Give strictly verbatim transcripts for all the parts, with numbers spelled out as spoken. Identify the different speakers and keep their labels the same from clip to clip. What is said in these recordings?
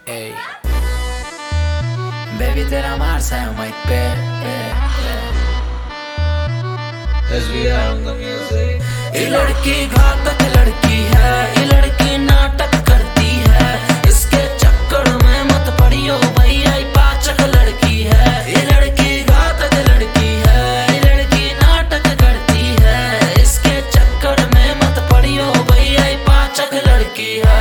Speaker 1: Ey, baby तेरा मार सा है माइक पे।
Speaker 2: As we are on the music.
Speaker 1: ये लड़की घातक लड़की है, ये लड़की नाटक करती है, इसके चक्कर में मत पड़ियो भैया, ये पाचक लड़की है। ये लड़की घातक लड़की है, ये लड़की नाटक करती है, इसके चक्कर में मत पड़ियो भैया, ये पाचक लड़की है।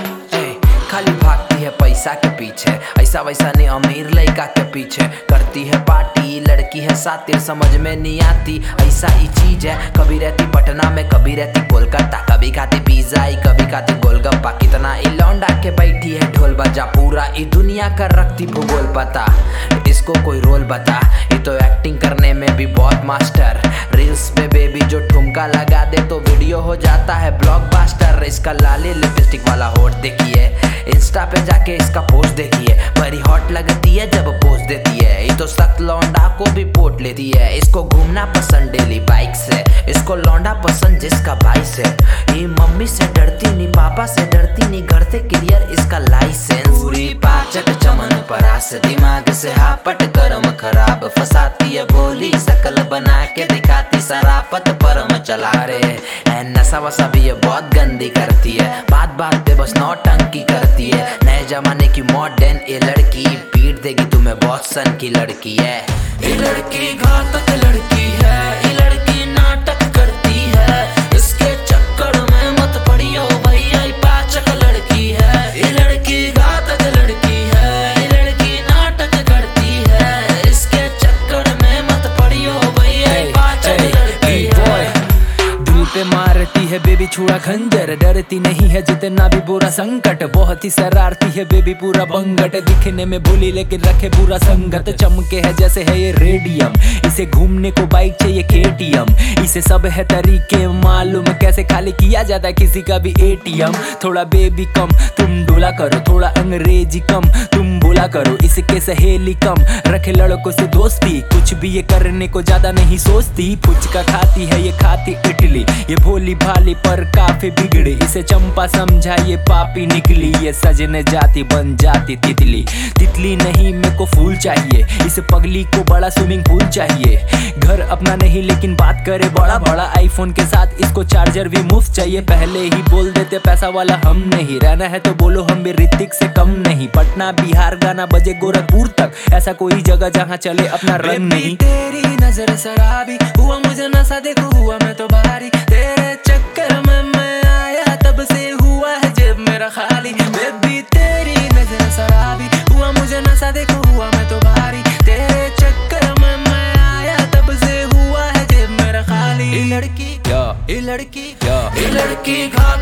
Speaker 1: खाली भागती है पैसा के पीछे, ऐसा वैसा नहीं अमीर लड़का के पीछे, करती है पार्टी लड़की है सातिर, समझ में नहीं आती ऐसा ही चीज है। कभी रहती पटना में, कभी रहती कोलकाता, कभी खाती पिज्जा, कभी खाती गोलगप्पा, कितना ही लौंडा के बैठी है ढोल बजा, पूरा ही दुनिया का रखती भूगोल पता, इसको कोई रोल बता। ये तो एक्टिंग करने में भी बहुत मास्टर, रील्स में बेबी जो ठुमका लगा दे तो वीडियो हो जाता है ब्लॉकबस्टर। इसका लाली लिपस्टिक वाला होठ देखिए, इंस्टा पे जाके इसका पोस्ट देखिए, बड़ी हॉट लगती है जब पोस्ट देती है। ये तो सख्त लौंडा को भी पोट लेती है, इसको घूमना पसंद डेली बाइक से, इसको लौंडा पसंद जिसका भाई से। ये मम्मी से डरती नहीं, पापा से डरती नहीं, घर से क्लियर इसका लाइसेंस। पूरी पाचक चमन परास, दिमाग से हापट कर्म खराब, फंसाती है भोली शकल बना के दिखाती, सरापत परम चला रे। नशा वसा भी ये बहुत गंदी करती है, बात बात पे बस नौटंकी करती है। नए जमाने की मॉडर्न ये लड़की, पीट देगी तुम्हें बहुत सन की लड़की है। ये लड़की घातक लड़की है, ये लड़की नाटक करती है, इसके चक्कर में मत पड़ियो भैया, ये पाचक लड़की है। ये लड़की घातक लड़की है, ये लड़की नाटक करती है, इसके चक्कर में मत पड़ियो भैया, ये पाचक लड़की है।
Speaker 3: दिल पे मारती है बेबी छुड़ा खंजर, डरती नहीं है जितना भी बुरा संकट, बहुत ही शरारती है बेबी पूरा बंगट, दिखने में भोली लेकिन रखे पूरा संगत, चमके है जैसे है ये रेडियम, इसे घूमने को बाइक चाहिए केटीएम, इसे सब है तरीके मालूम, कैसे खाली किया जाता है किसी का भी एटीएम। थोड़ा बेबी कम तुम डोला करो, थोड़ा अंग्रेजी कम तुम बोला करो, इसके सहेली कम रखे लड़कों से दोस्ती, कुछ भी ये करने को ज्यादा नहीं सोचती। फुचका खाती है ये खाती इडली, ये भोली भाली पर काफी बिगड़ी, इसे चंपा समझा ये पापी निकली, ये सजने जाती बन जाती तितली। तितली नहीं मेरे को फूल चाहिए, इस पगली को बड़ा स्विमिंग पूल चाहिए, घर अपना नहीं लेकिन बात करे बड़ा बड़ा, आईफोन के साथ इसको चार्जर भी मुफ्त चाहिए। पहले ही बोल देते पैसा वाला हम नहीं, रहना है तो बोलो हम भी ऋतिक से कम नहीं। पटना बिहार गाना बजे गोरखपुर तक, ऐसा कोई जगह जहाँ चले अपना रंग नहीं।
Speaker 1: तेरी नजर शराबी, हुआ मुझे नशा देखो हुआ मैं तो भारी, तेरे चक्कर में मैं आया तब से हुआ है जेब मेरा खाली। बेबी तेरी नजर शराबी, हुआ मुझे नशा देखो हुआ मैं तो भारी, तेरे चक्कर में मैं आया तब से हुआ है जेब मेरा खाली। ये लड़की
Speaker 3: या
Speaker 1: ये लड़की
Speaker 3: या
Speaker 1: ये लड़की घात